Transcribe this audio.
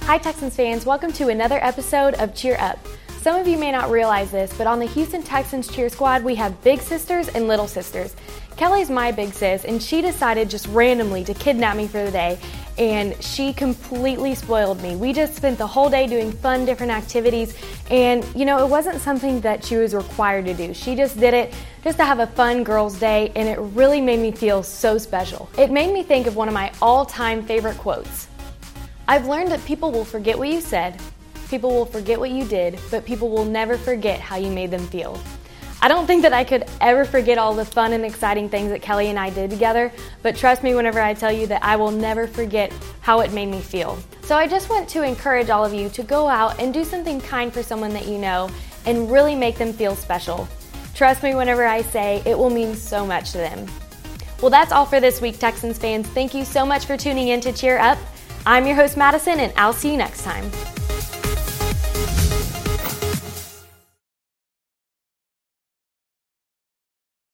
Hi Texans fans, welcome to another episode of Cheer Up. Some of you may not realize this, but on the Houston Texans cheer squad, we have big sisters and little sisters. Kelly's my big sis, and she decided just randomly to kidnap me for the day, and she completely spoiled me. We just spent the whole day doing fun, different activities, and it wasn't something that she was required to do. She just did it just to have a fun girls' day, and it really made me feel so special. It made me think of one of my all-time favorite quotes. I've learned that people will forget what you said, people will forget what you did, but people will never forget how you made them feel. I don't think that I could ever forget all the fun and exciting things that Kelly and I did together, but trust me whenever I tell you that I will never forget how it made me feel. So I just want to encourage all of you to go out and do something kind for someone that you know and really make them feel special. Trust me whenever I say it will mean so much to them. Well, that's all for this week, Texans fans. Thank you so much for tuning in to Cheer Up. I'm your host, Madison, and I'll see you next time.